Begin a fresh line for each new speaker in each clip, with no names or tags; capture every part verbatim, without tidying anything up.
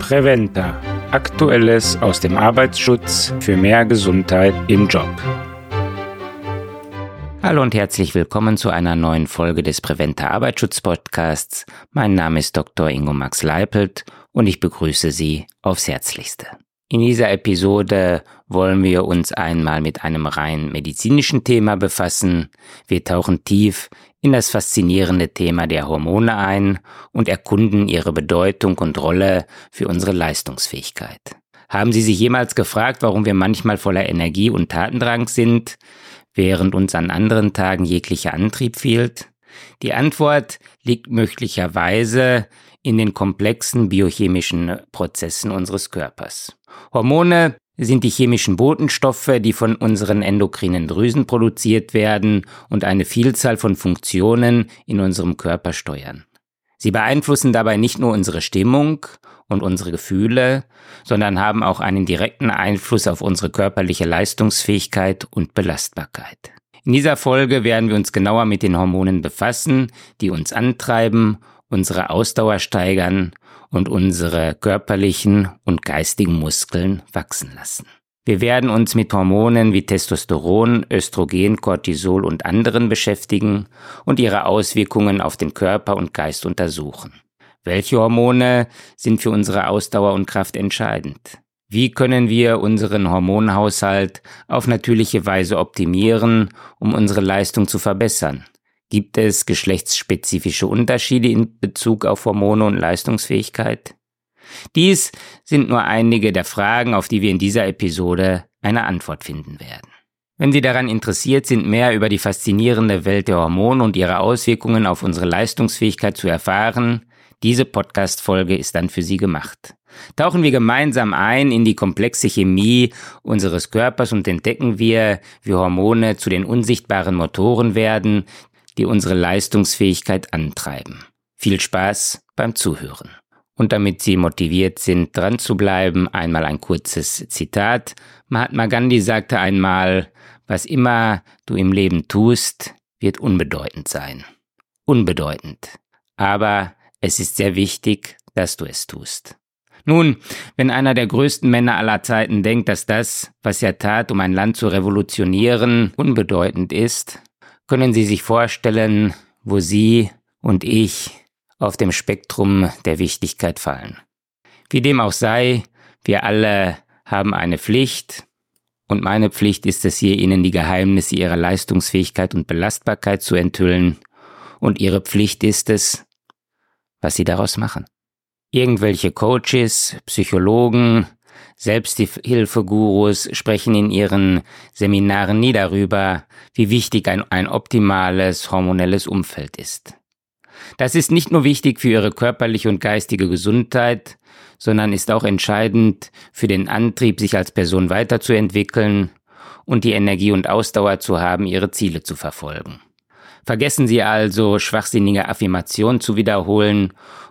Preventa. Aktuelles aus dem Arbeitsschutz für mehr Gesundheit im Job.
Hallo und herzlich willkommen zu einer neuen Folge des Preventa Arbeitsschutz-Podcasts. Mein Name ist Doktor Ingo Max Leipelt und ich begrüße Sie aufs Herzlichste. In dieser Episode wollen wir uns einmal mit einem rein medizinischen Thema befassen. Wir tauchen tief in das faszinierende Thema der Hormone ein und erkunden ihre Bedeutung und Rolle für unsere Leistungsfähigkeit. Haben Sie sich jemals gefragt, warum wir manchmal voller Energie und Tatendrang sind, während uns an anderen Tagen jeglicher Antrieb fehlt? Die Antwort liegt möglicherweise in den komplexen biochemischen Prozessen unseres Körpers. Hormone sind die chemischen Botenstoffe, die von unseren endokrinen Drüsen produziert werden und eine Vielzahl von Funktionen in unserem Körper steuern. Sie beeinflussen dabei nicht nur unsere Stimmung und unsere Gefühle, sondern haben auch einen direkten Einfluss auf unsere körperliche Leistungsfähigkeit und Belastbarkeit. In dieser Folge werden wir uns genauer mit den Hormonen befassen, die uns antreiben, unsere Ausdauer steigern und unsere körperlichen und geistigen Muskeln wachsen lassen. Wir werden uns mit Hormonen wie Testosteron, Östrogen, Cortisol und anderen beschäftigen und ihre Auswirkungen auf den Körper und Geist untersuchen. Welche Hormone sind für unsere Ausdauer und Kraft entscheidend? Wie können wir unseren Hormonhaushalt auf natürliche Weise optimieren, um unsere Leistung zu verbessern? Gibt es geschlechtsspezifische Unterschiede in Bezug auf Hormone und Leistungsfähigkeit? Dies sind nur einige der Fragen, auf die wir in dieser Episode eine Antwort finden werden. Wenn Sie daran interessiert sind, mehr über die faszinierende Welt der Hormone und ihre Auswirkungen auf unsere Leistungsfähigkeit zu erfahren, diese Podcast-Folge ist dann für Sie gemacht. Tauchen wir gemeinsam ein in die komplexe Chemie unseres Körpers und entdecken wir, wie Hormone zu den unsichtbaren Motoren werden, die unsere Leistungsfähigkeit antreiben. Viel Spaß beim Zuhören. Und damit Sie motiviert sind, dran zu bleiben, einmal ein kurzes Zitat. Mahatma Gandhi sagte einmal, was immer du im Leben tust, wird unbedeutend sein. Unbedeutend. Aber es ist sehr wichtig, dass du es tust. Nun, wenn einer der größten Männer aller Zeiten denkt, dass das, was er tat, um ein Land zu revolutionieren, unbedeutend ist, können Sie sich vorstellen, wo Sie und ich auf dem Spektrum der Wichtigkeit fallen. Wie dem auch sei, wir alle haben eine Pflicht und meine Pflicht ist es hier, Ihnen die Geheimnisse Ihrer Leistungsfähigkeit und Belastbarkeit zu enthüllen und Ihre Pflicht ist es, was Sie daraus machen. Irgendwelche Coaches, Psychologen, Selbsthilfegurus sprechen in ihren Seminaren nie darüber, wie wichtig ein, ein optimales hormonelles Umfeld ist. Das ist nicht nur wichtig für ihre körperliche und geistige Gesundheit, sondern ist auch entscheidend für den Antrieb, sich als Person weiterzuentwickeln und die Energie und Ausdauer zu haben, ihre Ziele zu verfolgen. Vergessen Sie also, schwachsinnige Affirmationen zu wiederholen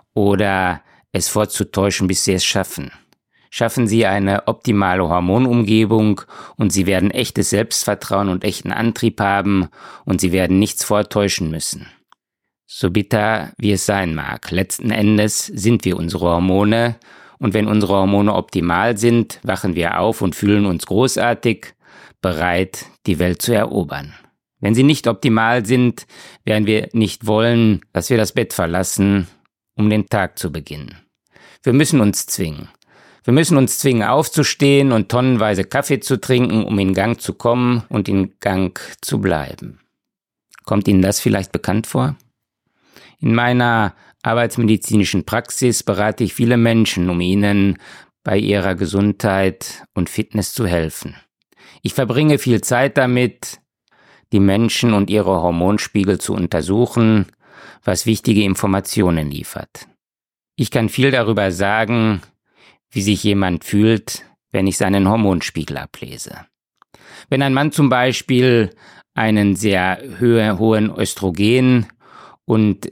oder es vorzutäuschen, bis Sie es schaffen. Schaffen Sie eine optimale Hormonumgebung und Sie werden echtes Selbstvertrauen und echten Antrieb haben und Sie werden nichts vortäuschen müssen. So bitter wie es sein mag, letzten Endes sind wir unsere Hormone und wenn unsere Hormone optimal sind, wachen wir auf und fühlen uns großartig, bereit, die Welt zu erobern. Wenn sie nicht optimal sind, werden wir nicht wollen, dass wir das Bett verlassen, um den Tag zu beginnen. Wir müssen uns zwingen. Wir müssen uns zwingen, aufzustehen und tonnenweise Kaffee zu trinken, um in Gang zu kommen und in Gang zu bleiben. Kommt Ihnen das vielleicht bekannt vor? In meiner arbeitsmedizinischen Praxis berate ich viele Menschen, um ihnen bei ihrer Gesundheit und Fitness zu helfen. Ich verbringe viel Zeit damit, die Menschen und ihre Hormonspiegel zu untersuchen, was wichtige Informationen liefert. Ich kann viel darüber sagen, wie sich jemand fühlt, wenn ich seinen Hormonspiegel ablese. Wenn ein Mann zum Beispiel einen sehr hohe, hohen Östrogen- und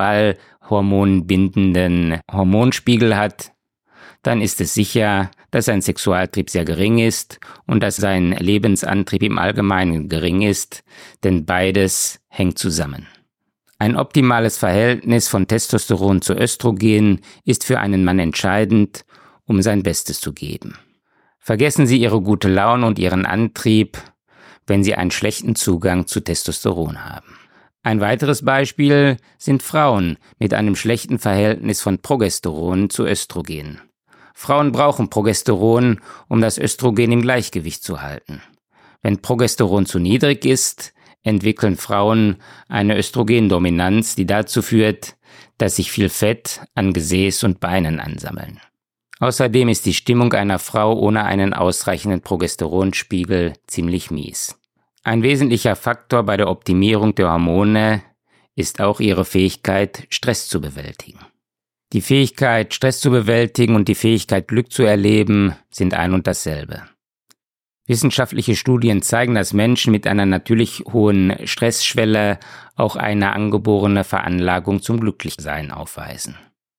sexualhormonbindenden Hormonspiegel hat, dann ist es sicher, dass sein Sexualtrieb sehr gering ist und dass sein Lebensantrieb im Allgemeinen gering ist, denn beides hängt zusammen. Ein optimales Verhältnis von Testosteron zu Östrogen ist für einen Mann entscheidend, um sein Bestes zu geben. Vergessen Sie Ihre gute Laune und Ihren Antrieb, wenn Sie einen schlechten Zugang zu Testosteron haben. Ein weiteres Beispiel sind Frauen mit einem schlechten Verhältnis von Progesteron zu Östrogen. Frauen brauchen Progesteron, um das Östrogen im Gleichgewicht zu halten. Wenn Progesteron zu niedrig ist, entwickeln Frauen eine Östrogendominanz, die dazu führt, dass sich viel Fett an Gesäß und Beinen ansammeln. Außerdem ist die Stimmung einer Frau ohne einen ausreichenden Progesteronspiegel ziemlich mies. Ein wesentlicher Faktor bei der Optimierung der Hormone ist auch ihre Fähigkeit, Stress zu bewältigen. Die Fähigkeit, Stress zu bewältigen und die Fähigkeit, Glück zu erleben, sind ein und dasselbe. Wissenschaftliche Studien zeigen, dass Menschen mit einer natürlich hohen Stressschwelle auch eine angeborene Veranlagung zum Glücklichsein aufweisen.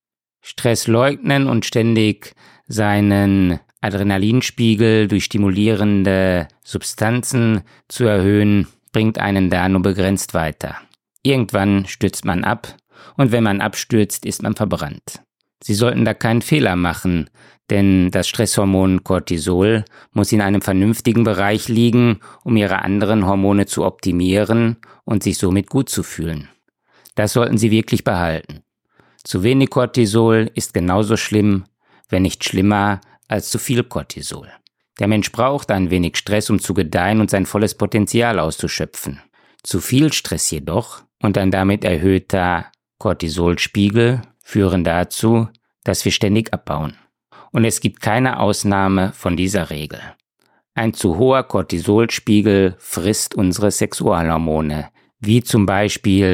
Stress leugnen und ständig seinen Adrenalinspiegel durch stimulierende Substanzen zu erhöhen, bringt einen da nur begrenzt weiter. Irgendwann stürzt man ab und wenn man abstürzt, ist man verbrannt. Sie sollten da keinen Fehler machen, denn das Stresshormon Cortisol muss in einem vernünftigen Bereich liegen, um ihre anderen Hormone zu optimieren und sich somit gut zu fühlen. Das sollten Sie wirklich behalten. Zu wenig Cortisol ist genauso schlimm, wenn nicht schlimmer, als zu viel Cortisol. Der Mensch braucht ein wenig Stress, um zu gedeihen und sein volles Potenzial auszuschöpfen. Zu viel Stress jedoch und ein damit erhöhter Cortisolspiegel führen dazu, dass wir ständig abbauen. Und es gibt keine Ausnahme von dieser Regel. Ein zu hoher Cortisolspiegel frisst unsere Sexualhormone, wie zum Beispiel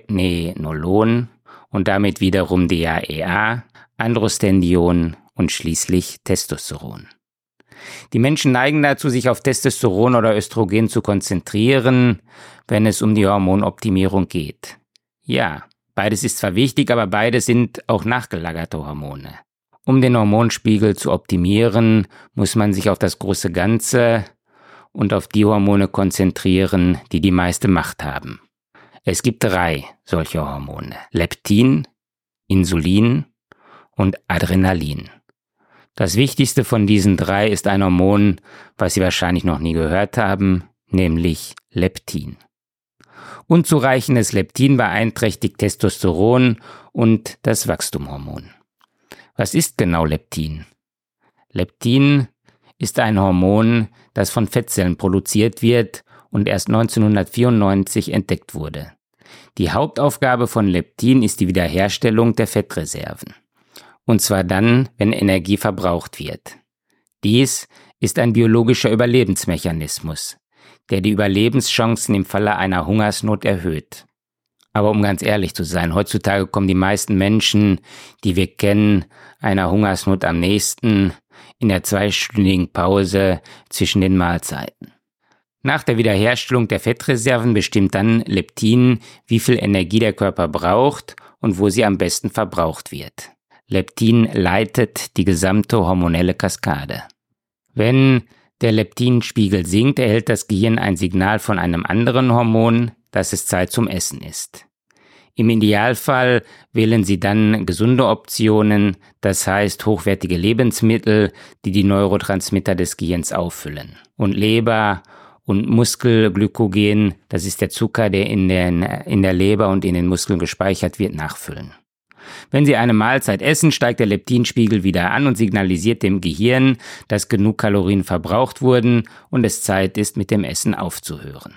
Pregnenolon und damit wiederum D H E A, Androstendion und schließlich Testosteron. Die Menschen neigen dazu, sich auf Testosteron oder Östrogen zu konzentrieren, wenn es um die Hormonoptimierung geht. Ja, beides ist zwar wichtig, aber beide sind auch nachgelagerte Hormone. Um den Hormonspiegel zu optimieren, muss man sich auf das große Ganze und auf die Hormone konzentrieren, die die meiste Macht haben. Es gibt drei solche Hormone: Leptin, Insulin und Adrenalin. Das wichtigste von diesen drei ist ein Hormon, was Sie wahrscheinlich noch nie gehört haben, nämlich Leptin. Unzureichendes Leptin beeinträchtigt Testosteron und das Wachstumshormon. Was ist genau Leptin? Leptin ist ein Hormon, das von Fettzellen produziert wird und erst neunzehnhundertvierundneunzig entdeckt wurde. Die Hauptaufgabe von Leptin ist die Wiederherstellung der Fettreserven. Und zwar dann, wenn Energie verbraucht wird. Dies ist ein biologischer Überlebensmechanismus, der die Überlebenschancen im Falle einer Hungersnot erhöht. Aber um ganz ehrlich zu sein, heutzutage kommen die meisten Menschen, die wir kennen, einer Hungersnot am nächsten in der zweistündigen Pause zwischen den Mahlzeiten. Nach der Wiederherstellung der Fettreserven bestimmt dann Leptin, wie viel Energie der Körper braucht und wo sie am besten verbraucht wird. Leptin leitet die gesamte hormonelle Kaskade. Wenn der Leptinspiegel sinkt, erhält das Gehirn ein Signal von einem anderen Hormon, dass es Zeit zum Essen ist. Im Idealfall wählen Sie dann gesunde Optionen, das heißt hochwertige Lebensmittel, die die Neurotransmitter des Gehirns auffüllen. Und Leber und Muskelglykogen, das ist der Zucker, der in, den, in der Leber und in den Muskeln gespeichert wird, nachfüllen. Wenn Sie eine Mahlzeit essen, steigt der Leptinspiegel wieder an und signalisiert dem Gehirn, dass genug Kalorien verbraucht wurden und es Zeit ist, mit dem Essen aufzuhören.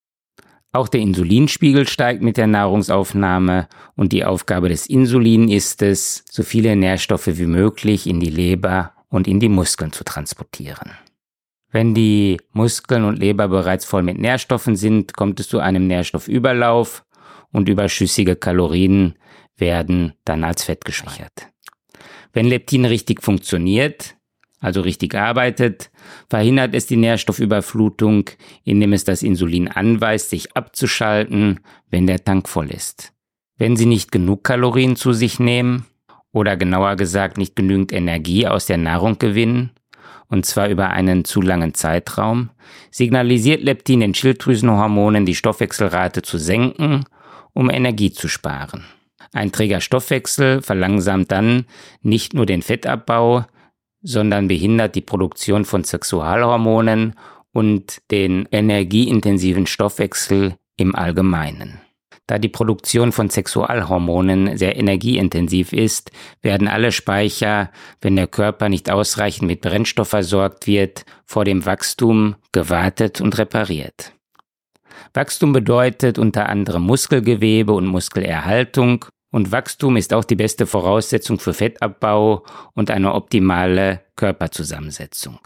Auch der Insulinspiegel steigt mit der Nahrungsaufnahme und die Aufgabe des Insulin ist es, so viele Nährstoffe wie möglich in die Leber und in die Muskeln zu transportieren. Wenn die Muskeln und Leber bereits voll mit Nährstoffen sind, kommt es zu einem Nährstoffüberlauf und überschüssige Kalorien werden dann als Fett gespeichert. Wenn Leptin richtig funktioniert, also richtig arbeitet, verhindert es die Nährstoffüberflutung, indem es das Insulin anweist, sich abzuschalten, wenn der Tank voll ist. Wenn Sie nicht genug Kalorien zu sich nehmen oder genauer gesagt nicht genügend Energie aus der Nahrung gewinnen, und zwar über einen zu langen Zeitraum, signalisiert Leptin den Schilddrüsenhormonen, die Stoffwechselrate zu senken, um Energie zu sparen. Ein träger Stoffwechsel verlangsamt dann nicht nur den Fettabbau, sondern behindert die Produktion von Sexualhormonen und den energieintensiven Stoffwechsel im Allgemeinen. Da die Produktion von Sexualhormonen sehr energieintensiv ist, werden alle Speicher, wenn der Körper nicht ausreichend mit Brennstoff versorgt wird, vor dem Wachstum gewartet und repariert. Wachstum bedeutet unter anderem Muskelgewebe und Muskelerhaltung, und Wachstum ist auch die beste Voraussetzung für Fettabbau und eine optimale Körperzusammensetzung.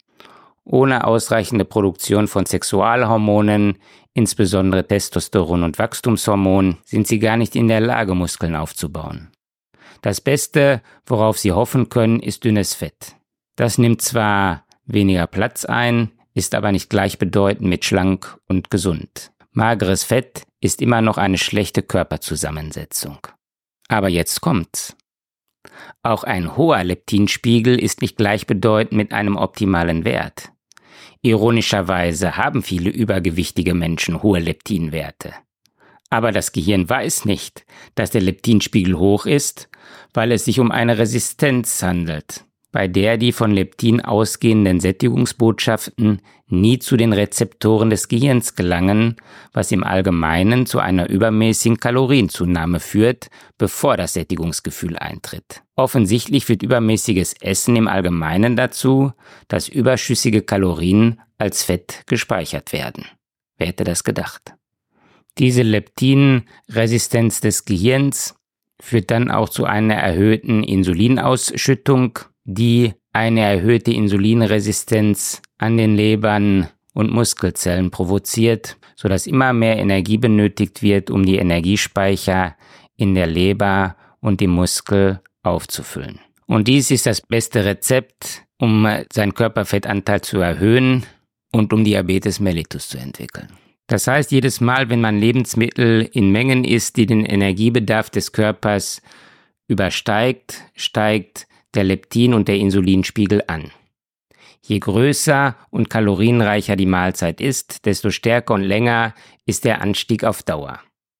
Ohne ausreichende Produktion von Sexualhormonen, insbesondere Testosteron und Wachstumshormon, sind sie gar nicht in der Lage, Muskeln aufzubauen. Das Beste, worauf sie hoffen können, ist dünnes Fett. Das nimmt zwar weniger Platz ein, ist aber nicht gleichbedeutend mit schlank und gesund. Mageres Fett ist immer noch eine schlechte Körperzusammensetzung. Aber jetzt kommt's. Auch ein hoher Leptinspiegel ist nicht gleichbedeutend mit einem optimalen Wert. Ironischerweise haben viele übergewichtige Menschen hohe Leptinwerte. Aber das Gehirn weiß nicht, dass der Leptinspiegel hoch ist, weil es sich um eine Resistenz handelt, bei der die von Leptin ausgehenden Sättigungsbotschaften nie zu den Rezeptoren des Gehirns gelangen, was im Allgemeinen zu einer übermäßigen Kalorienzunahme führt, bevor das Sättigungsgefühl eintritt. Offensichtlich führt übermäßiges Essen im Allgemeinen dazu, dass überschüssige Kalorien als Fett gespeichert werden. Wer hätte das gedacht? Diese Leptinresistenz des Gehirns führt dann auch zu einer erhöhten Insulinausschüttung, die eine erhöhte Insulinresistenz an den Lebern und Muskelzellen provoziert, sodass immer mehr Energie benötigt wird, um die Energiespeicher in der Leber und im Muskel aufzufüllen. Und dies ist das beste Rezept, um seinen Körperfettanteil zu erhöhen und um Diabetes mellitus zu entwickeln. Das heißt, jedes Mal, wenn man Lebensmittel in Mengen isst, die den Energiebedarf des Körpers übersteigt, steigt der Leptin- und der Insulinspiegel an. Je größer und kalorienreicher die Mahlzeit ist, desto stärker und länger ist der Anstieg auf Dauer.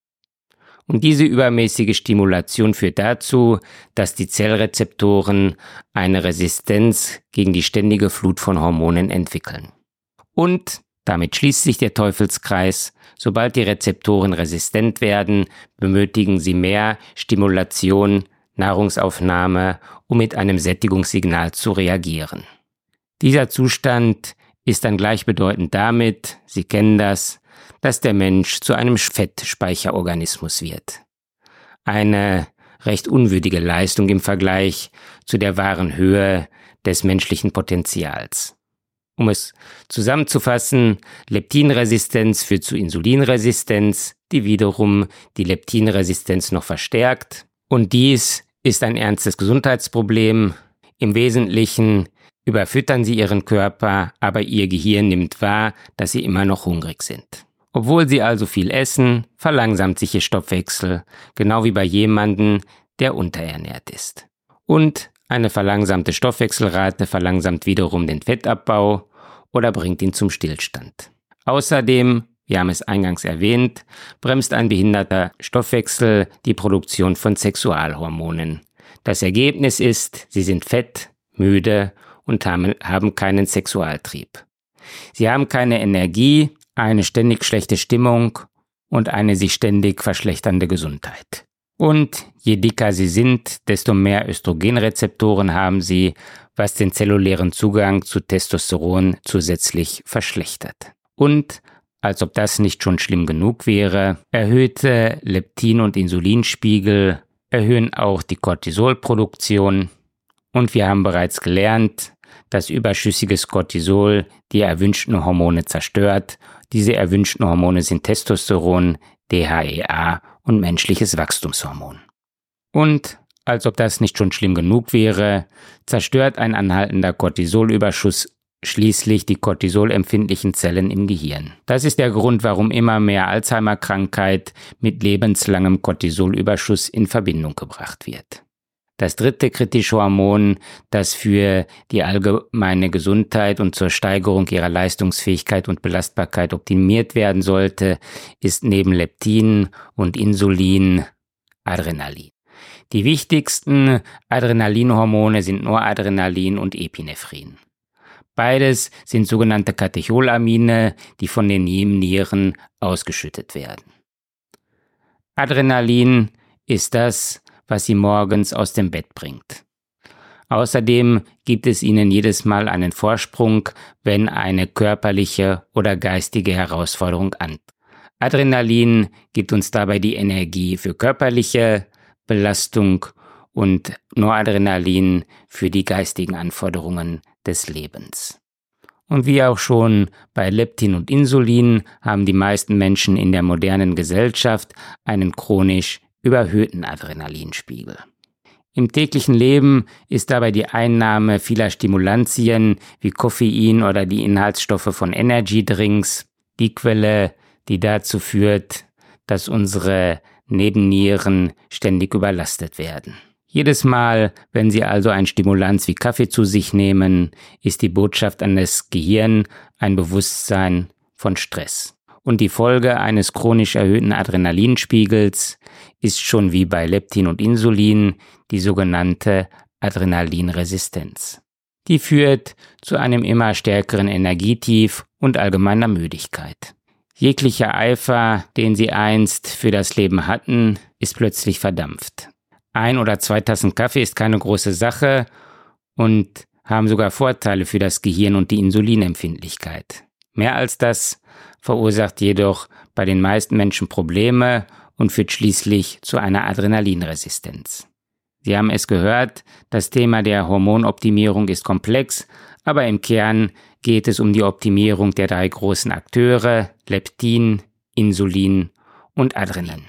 Und diese übermäßige Stimulation führt dazu, dass die Zellrezeptoren eine Resistenz gegen die ständige Flut von Hormonen entwickeln. Und damit schließt sich der Teufelskreis. Sobald die Rezeptoren resistent werden, benötigen sie mehr Stimulation, Nahrungsaufnahme, um mit einem Sättigungssignal zu reagieren. Dieser Zustand ist dann gleichbedeutend damit, Sie kennen das, dass der Mensch zu einem Fettspeicherorganismus wird. Eine recht unwürdige Leistung im Vergleich zu der wahren Höhe des menschlichen Potenzials. Um es zusammenzufassen, Leptinresistenz führt zu Insulinresistenz, die wiederum die Leptinresistenz noch verstärkt. Und dies ist ein ernstes Gesundheitsproblem. Im Wesentlichen überfüttern Sie Ihren Körper, aber Ihr Gehirn nimmt wahr, dass Sie immer noch hungrig sind. Obwohl Sie also viel essen, verlangsamt sich Ihr Stoffwechsel, genau wie bei jemandem, der unterernährt ist. Und eine verlangsamte Stoffwechselrate verlangsamt wiederum den Fettabbau oder bringt ihn zum Stillstand. Außerdem, wir haben es eingangs erwähnt, bremst ein behinderter Stoffwechsel die Produktion von Sexualhormonen. Das Ergebnis ist, Sie sind fett, müde und haben keinen Sexualtrieb. Sie haben keine Energie, eine ständig schlechte Stimmung und eine sich ständig verschlechternde Gesundheit. Und je dicker Sie sind, desto mehr Östrogenrezeptoren haben Sie, was den zellulären Zugang zu Testosteron zusätzlich verschlechtert. Und, als ob das nicht schon schlimm genug wäre, erhöhte Leptin- und Insulinspiegel erhöhen auch die Cortisolproduktion. Und wir haben bereits gelernt, dass überschüssiges Cortisol die erwünschten Hormone zerstört. Diese erwünschten Hormone sind Testosteron, D H E A und menschliches Wachstumshormon. Und, als ob das nicht schon schlimm genug wäre, zerstört ein anhaltender Cortisolüberschuss schließlich die cortisolempfindlichen Zellen im Gehirn. Das ist der Grund, warum immer mehr Alzheimer-Krankheit mit lebenslangem Cortisolüberschuss in Verbindung gebracht wird. Das dritte kritische Hormon, das für die allgemeine Gesundheit und zur Steigerung ihrer Leistungsfähigkeit und Belastbarkeit optimiert werden sollte, ist neben Leptin und Insulin Adrenalin. Die wichtigsten Adrenalinhormone sind Noradrenalin und Epinephrin. Beides sind sogenannte Katecholamine, die von den Nebennieren ausgeschüttet werden. Adrenalin ist das, was Sie morgens aus dem Bett bringt. Außerdem gibt es Ihnen jedes Mal einen Vorsprung, wenn eine körperliche oder geistige Herausforderung antritt. Adrenalin gibt uns dabei die Energie für körperliche Belastung und Noradrenalin für die geistigen Anforderungen des Lebens. Und wie auch schon bei Leptin und Insulin haben die meisten Menschen in der modernen Gesellschaft einen chronisch überhöhten Adrenalinspiegel. Im täglichen Leben ist dabei die Einnahme vieler Stimulantien wie Koffein oder die Inhaltsstoffe von Energy Drinks die Quelle, die dazu führt, dass unsere Nebennieren ständig überlastet werden. Jedes Mal, wenn Sie also ein Stimulanz wie Kaffee zu sich nehmen, ist die Botschaft an das Gehirn ein Bewusstsein von Stress. Und die Folge eines chronisch erhöhten Adrenalinspiegels ist schon wie bei Leptin und Insulin die sogenannte Adrenalinresistenz. Die führt zu einem immer stärkeren Energietief und allgemeiner Müdigkeit. Jeglicher Eifer, den Sie einst für das Leben hatten, ist plötzlich verdampft. Ein oder zwei Tassen Kaffee ist keine große Sache und haben sogar Vorteile für das Gehirn und die Insulinempfindlichkeit. Mehr als das verursacht jedoch bei den meisten Menschen Probleme und führt schließlich zu einer Adrenalinresistenz. Sie haben es gehört, das Thema der Hormonoptimierung ist komplex, aber im Kern geht es um die Optimierung der drei großen Akteure, Leptin, Insulin und Adrenalin.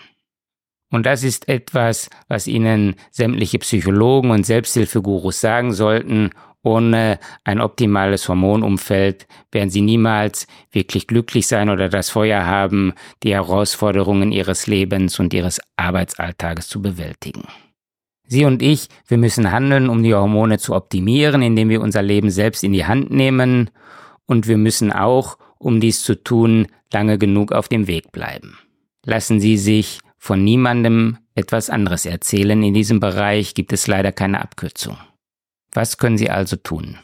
Und das ist etwas, was Ihnen sämtliche Psychologen und Selbsthilfegurus sagen sollten. Ohne ein optimales Hormonumfeld werden Sie niemals wirklich glücklich sein oder das Feuer haben, die Herausforderungen Ihres Lebens und Ihres Arbeitsalltages zu bewältigen. Sie und ich, wir müssen handeln, um die Hormone zu optimieren, indem wir unser Leben selbst in die Hand nehmen. Und wir müssen auch, um dies zu tun, lange genug auf dem Weg bleiben. Lassen Sie sich von niemandem etwas anderes erzählen. In diesem Bereich gibt es leider keine Abkürzung. Was können Sie also tun?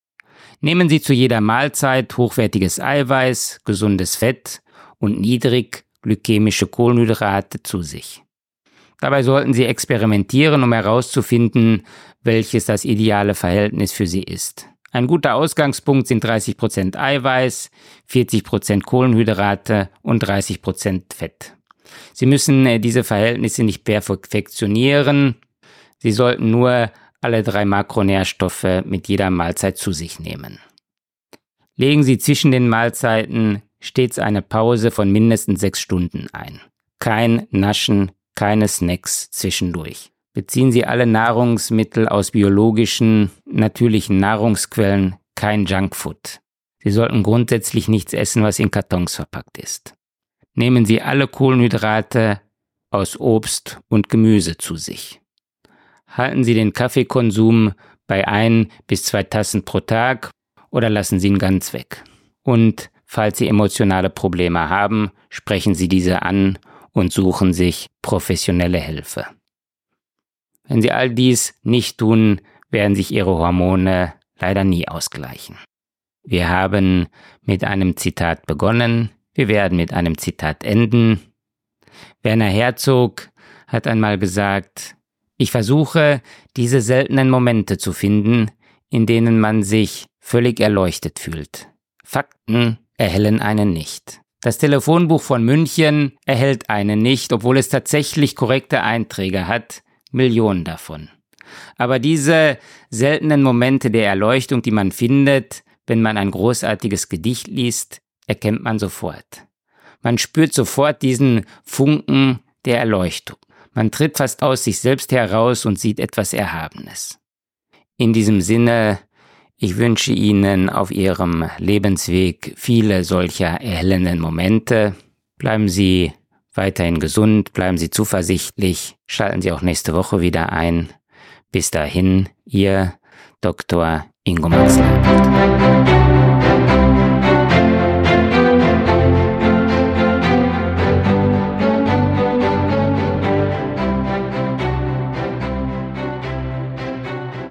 Nehmen Sie zu jeder Mahlzeit hochwertiges Eiweiß, gesundes Fett und niedrig glykämische Kohlenhydrate zu sich. Dabei sollten Sie experimentieren, um herauszufinden, welches das ideale Verhältnis für Sie ist. Ein guter Ausgangspunkt sind dreißig Prozent Eiweiß, vierzig Prozent Kohlenhydrate und dreißig Prozent Fett. Sie müssen diese Verhältnisse nicht perfektionieren. Sie sollten nur alle drei Makronährstoffe mit jeder Mahlzeit zu sich nehmen. Legen Sie zwischen den Mahlzeiten stets eine Pause von mindestens sechs Stunden ein. Kein Naschen, keine Snacks zwischendurch. Beziehen Sie alle Nahrungsmittel aus biologischen, natürlichen Nahrungsquellen, kein Junkfood. Sie sollten grundsätzlich nichts essen, was in Kartons verpackt ist. Nehmen Sie alle Kohlenhydrate aus Obst und Gemüse zu sich. Halten Sie den Kaffeekonsum bei ein bis zwei Tassen pro Tag oder lassen Sie ihn ganz weg. Und falls Sie emotionale Probleme haben, sprechen Sie diese an und suchen sich professionelle Hilfe. Wenn Sie all dies nicht tun, werden sich Ihre Hormone leider nie ausgleichen. Wir haben mit einem Zitat begonnen, wir werden mit einem Zitat enden. Werner Herzog hat einmal gesagt: Ich versuche, diese seltenen Momente zu finden, in denen man sich völlig erleuchtet fühlt. Fakten erhellen einen nicht. Das Telefonbuch von München erhält einen nicht, obwohl es tatsächlich korrekte Einträge hat, Millionen davon. Aber diese seltenen Momente der Erleuchtung, die man findet, wenn man ein großartiges Gedicht liest, erkennt man sofort. Man spürt sofort diesen Funken der Erleuchtung. Man tritt fast aus sich selbst heraus und sieht etwas Erhabenes. In diesem Sinne, ich wünsche Ihnen auf Ihrem Lebensweg viele solcher erhellenden Momente. Bleiben Sie weiterhin gesund, bleiben Sie zuversichtlich, schalten Sie auch nächste Woche wieder ein. Bis dahin, Ihr Doktor Ingo Max Leipelt.